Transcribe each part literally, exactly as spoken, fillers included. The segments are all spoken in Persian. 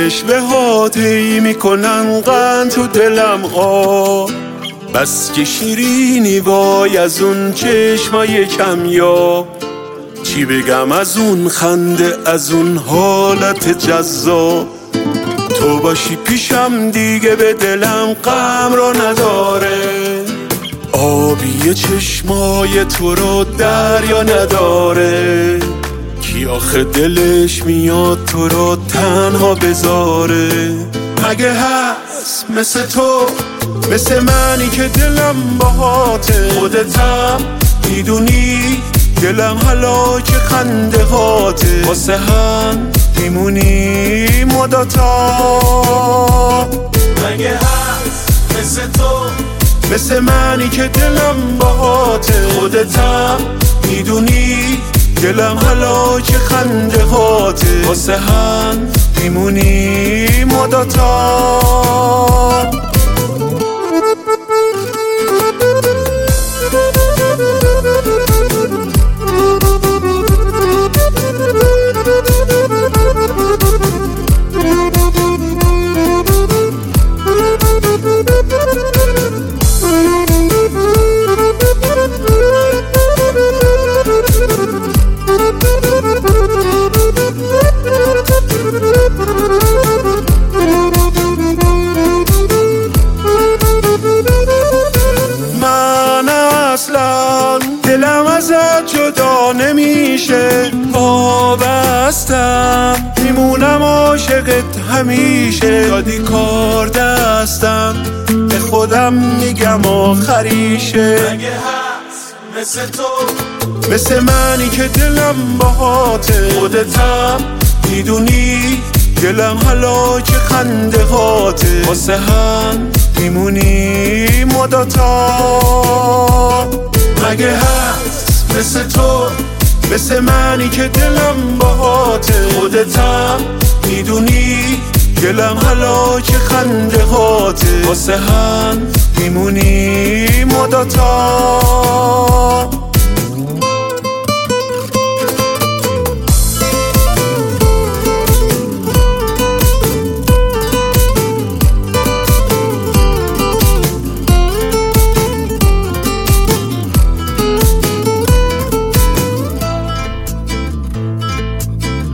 رشوه ها طی میکنن قند تو دلم آ بس که شیرینی وای از اون چشمای کمیاب چی بگم از اون خنده از اون حالت جذاب تو باشی پیشم دیگه به دلم غم رو نداره آبی چشمای تو رو دریا نداره کی آخه دلش میاد تو رو تنها بذاره مگه هست مثل تو مثل منی که دلم باهاته خودتم میدونی دلم هلاک خنده هاته واسه هم میمونی مدتا مگه هست مثل تو مثل منی که دلم باهاته خودتم میدونی دلم هلاک خنده هاته واسه هم میمونی مدتا دلم ازت جدا نمیشه وابستم میمونم عاشقت همیشه دادی کار دستم به خودم میگم آخریشه مگه هست مثل تو مثل منی که دلم باهاته خودتم میدونی دلم هلاک خنده هاته واسه هم میمونی مدتا مگه هست مثل تو مثل منی که دلم باهاته خودتم میدونی دلم هلاک خنده هاته واسه هم میمونی مدتا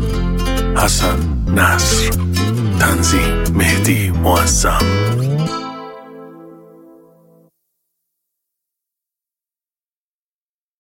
حسن نصر تنظیم مهدی معظم